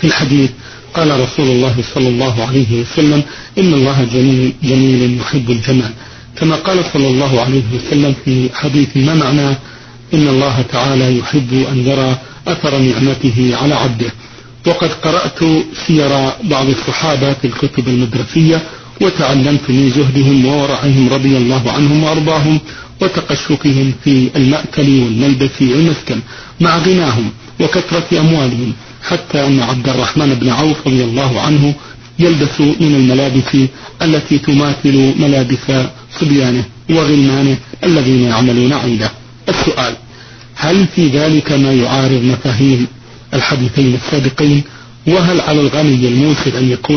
في الحديث قال رسول الله صلى الله عليه وسلم إن الله جميل يحب الجمال، كما قال صلى الله عليه وسلم في حديث ما معناه إن الله تعالى يحب أن يرى أثر نعمته على عبده. وقد قرأت سير بعض الصحابة في الكتب المدرسية وتعلمت من زهدهم وورعهم رضي الله عنهم وأرضاهم وتقشفهم في المأكل والملبس والمسكن مع غناهم وكثرة أموالهم، حتى أن عبد الرحمن بن عوف رضي الله عنه يلبس من الملابس التي تماثل ملابس صبيانه وغلمانه الذين يعملون عنده. السؤال: هل في ذلك ما يعارض مفاهيم الحديثين السابقين؟ وهل على الغني الموسر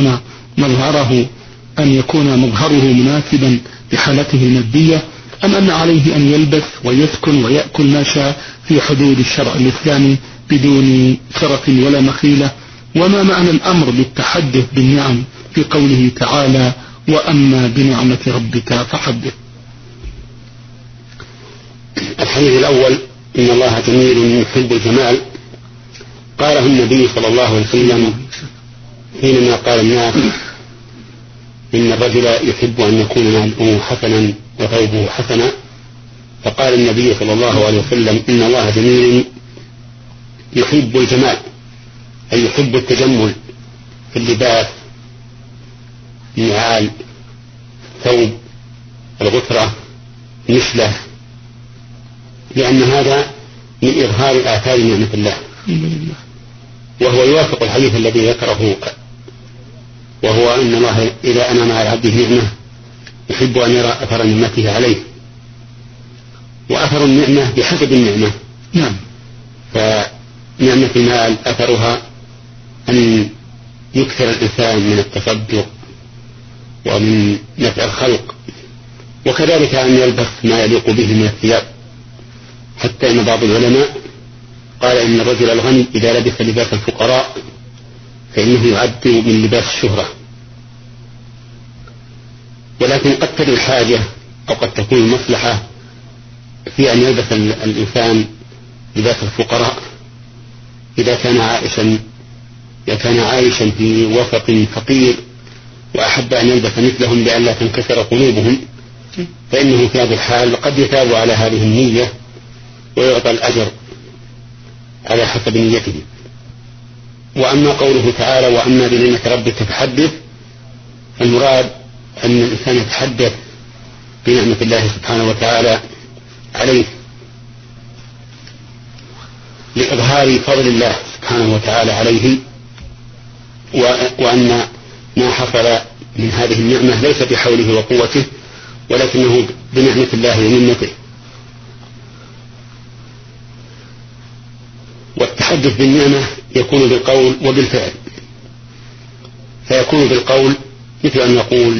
أن يكون مظهره مناسبا لحالته المادية، أم أن عليه أن يلبس ويسكن ويأكل ما شاء في حدود الشرع الإسلامي بدون شرف ولا مخيلة؟ وما معنى الأمر بالتحدث بالنعم في قوله تعالى وأما بنعمة ربك فحدث؟ الحديث الأول إن الله جميل يحب الجمال قاله النبي صلى الله عليه وسلم حينما قال الناس إن الرجل يحب أن يكون ماله حسنا وثوبه حسنا، فقال النبي صلى الله عليه وسلم إن الله جميل يحب الجمال، أي يحب التجمل في اللباس، النعال، ثوب، الغترة، نشلة، لأن هذا من إظهار آثار نعمة الله، وهو يوافق الحديث الذي ذكره، وهو أن الله إذا أنعم على عبده نعمة يحب أن يرى أثر نعمته عليه، وأثر النعمة بحسب النعمة. نعم. فنعمة المال أثرها أن يكثر الإنسان من التصدق ومن نفع الخلق، وكذلك أن يلبس ما يليق به من الثياب، حتى أن بعض العلماء قال إن الرجل الغني إذا لبس لباس الفقراء فإنه يعد من لباس الشهرة. ولكن قد تجد الحاجة أو قد تكون المصلحة في أن يلبس الإنسان لباس الفقراء إذا كان عائشا في وسط فقير وأحب أن يلبس مثلهم لئلا تنكسر قلوبهم، فإنه في هذه الحال قد يثاب على هذه النية ويعطى الأجر على حسب نيته. وأما قوله تعالى وأما بنعمة ربك فحدث، فالمراد أن الإنسان يتحدث بنعمة الله سبحانه وتعالى عليه لإظهار فضل الله سبحانه وتعالى عليه، وأن ما حصل من هذه النعمة ليس بحوله وقوته ولكنه بنعمة الله ومنته. والتحدث بالنعمة يكون بالقول وبالفعل، فيكون بالقول مثل أن يقول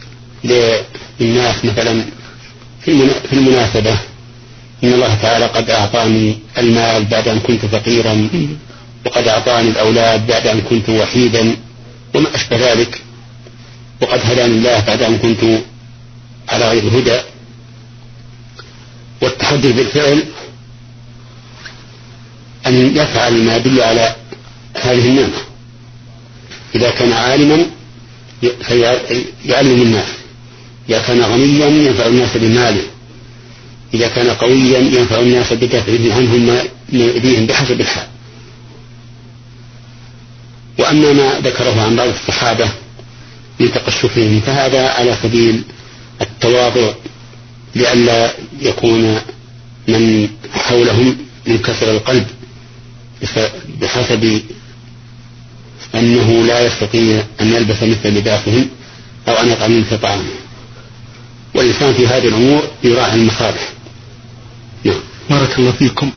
للناس مثلا في المناسبة إن الله تعالى قد أعطاني المال بعد أن كنت فقيرا، وقد أعطاني الأولاد بعد أن كنت وحيدا وما أشبه ذلك، وقد هداني الله بعد أن كنت على غير هدى. والتحدث بالفعل أن يفعل ما يدل على هذه النعمة. إذا كان عالما يعلم الناس، إذا كان غنيا ينفع الناس بماله، إذا كان قويا ينفع الناس بدفعه عنهم ما يؤذيهم بحسب الحال. وأما ما ذكره عن بعض الصحابة من تقشفهم فهذا على سبيل التواضع لئلا يكون من حولهم منكسر القلب بحسب أنه لا يستطيع أن يلبس مثل لباسهم أو أن يطعم مثل طعامهم. والإنسان في هذه الأمور يراعي المصالح. بارك الله فيكم.